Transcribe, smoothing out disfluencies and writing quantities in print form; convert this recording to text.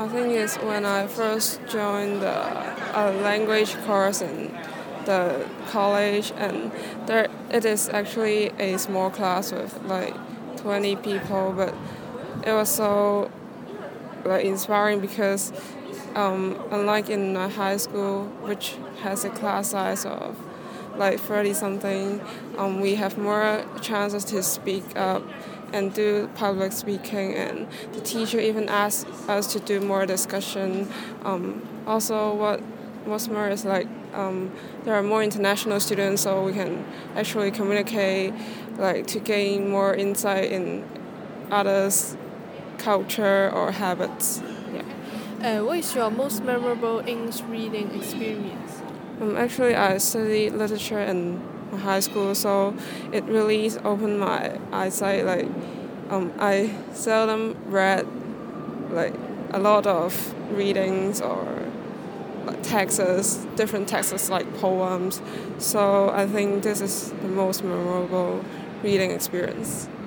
I think it's when I first joined the language course in the college, and there it is actually a small class with like 20 people, but it was so like inspiring because unlike in my high school, which has a class size of like 30 something, we have more chances to speak up and do public speaking, and the teacher even asked us to do more discussion. Also, what's more is like there are more international students, so we can actually communicate, like to gain more insight in others' culture or habits. Yeah. What is your most memorable English reading experience? Actually, I studied literature in high school, so it really opened my eyesight. Like, I seldom read like a lot of readings or like texts, different texts like poems. So I think this is the most memorable reading experience.